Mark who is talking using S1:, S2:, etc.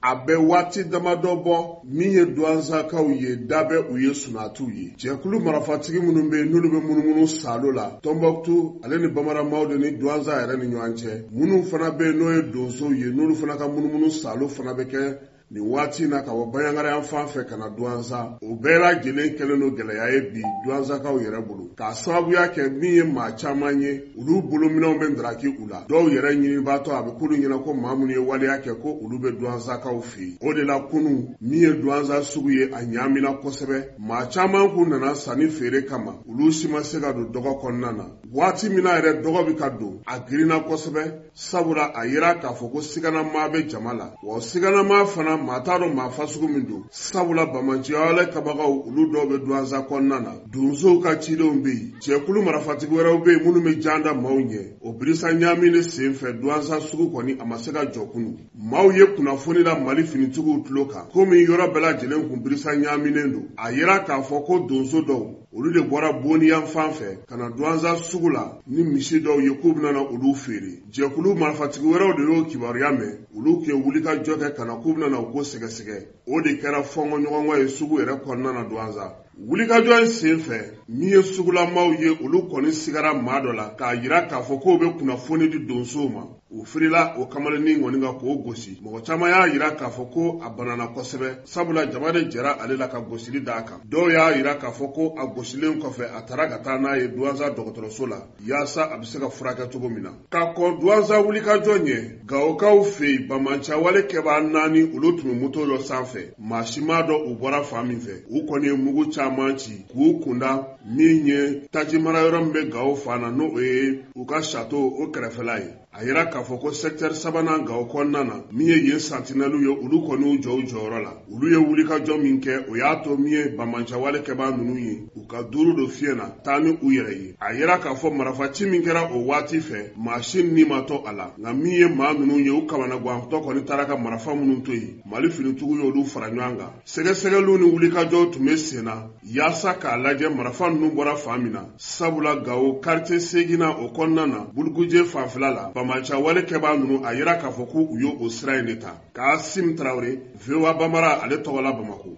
S1: a bɛ waati damadɔ bɔ min ye duwansakaw ye da bɛ u ye sunatiw ye. Jɛkulu marafatigi minnu bɛ n'olu bɛ munumunu Salo la, Tɔnbɔkutu ale ni Bamaramaw de ni duwansa yɛrɛ ni ɲɔgɔn cɛ. Minnu fana bɛ n'o ye donsow ye n'olu fana ka munumunu Salo fana bɛ kɛ nin waati na ka bɔ Baɲangara yan fan fɛ ka na duwansa. O bɛɛ lajɛlen kɛlen don gɛlɛya ye bi duwansakaw yɛrɛ bolo. K'a sababuya kɛ min ye maa caman ye, olu bolominɛw bɛ ndaraki u la. Dɔw yɛrɛ ɲinibaatɔ a bɛ k'olu ɲɛna ko maa minnu ye waleya kɛ ko olu bɛ duwansakaw fɛ yen. O de la kunun min ye duwansa sugu ye a ɲaamina kosɛbɛ. Maa caman kun nana sanni feere kama, olu si ma se ka don dɔgɔ kɔnɔna na. Waati min na yɛrɛ dɔgɔ bɛ ka don, a girinna kosɛbɛ sabula a yera k'a fɔ ko siganama bɛ jama la. Wa siganama fana maa t'a dɔn maa fasugu min don. Sabula bamanciyawale kabagaw olu dɔw bɛ duwansa kɔnɔna na. Donsow ka cidenw bɛ yen. Jɛkulu marafatigi wɛrɛw bɛ yen minnu bɛ janda maaw ɲɛ. O birisa ɲaamini sen fɛ duwansa sugu kɔni a ma se ka jɔ kunu. Maaw ye kunnafoni la Mali finitigiw tulo kan. Komi yɔrɔ bɛɛ lajɛlen kun birisa ɲaaminen don. A yera k'a fɔ ko donso dɔw olu de bɔra Boniyan fan fɛ ka na duwansa sugu la ni misi dɔw ye k'u bɛna olu feere. Jɛkulu marafatigi wɛrɛw de y'o kibaruya mɛn. Olu kɛ wulikajɔ kɛ ka na k'u bɛna o ko sɛgɛsɛgɛ. O de kɛra fɔngɔɲɔgɔnkɔ ye sugu yɛrɛ kɔnɔna na duwansa. Wulikajɔ in sen fɛ min ye sugulamaw ye olu kɔni sigara maa dɔ la k'a yira k'a fɔ k'o bɛ kunnafoni di donsow ma. U firila o kamalennin kɔni kan k'o gosi. Mɔgɔ caman y'a yira k'a fɔ ko a banana kosɛbɛ sabula jama de jɛra ale la ka gosili d'a kan. Dɔw y'a yira k'a fɔ ko a gosilen kɔfɛ a taara ka taa n'a ye duwansa dɔgɔtɔrɔso la yaasa a bɛ se ka furakɛ cogo min na. Ka kɔn duwansa wulikajɔ ɲɛ, Gawokaw fɛ yen bamanciyawale kɛbaa 4 olu tun bɛ moto dɔ sanfɛ. Maa si m'a dɔn u bɔra fan min fɛ. U kɔni ye mugu caman ci k'u kunda min ye taji mara yɔrɔ min bɛ Gawo fan na n'o ye u ka chateau o kɛrɛfɛla ye. A yira k'a fɔ ko secteur 3nan Gawo kɔnɔna na min ye yen sentinelle ye olu kɔni y'u jɔ u jɔyɔrɔ la. Olu ye wulikajɔ min kɛ o y'a to min ye bamanciyawale kɛbaa ninnu ye u ka duuru do fiɲɛ na taa ni u yɛrɛ ye. A yira k'a fɔ marifaci min kɛra o waati fɛ maa si ni ma to a la. Nka min ye maa ninnu ye u kamanagwantɔ kɔni taara ka marifa minnu to yen. Mali finitigiw y'olu fara ɲɔgɔn kan. Sɛgɛsɛgɛliw ni wulikajɔw tun bɛ sen na yaasa k'a lajɛ marifa ninnu bɔra fan min na. Sabula Gawo quartier 8 na o kɔnɔna na Bulukuje fanfɛla la bamanciyawale kɛbaa ninnu a yira k'a fɔ k'u ye o sira in de ta. Kaasim Tarawele, VOA Bambara ale tɔgɔla Bamako.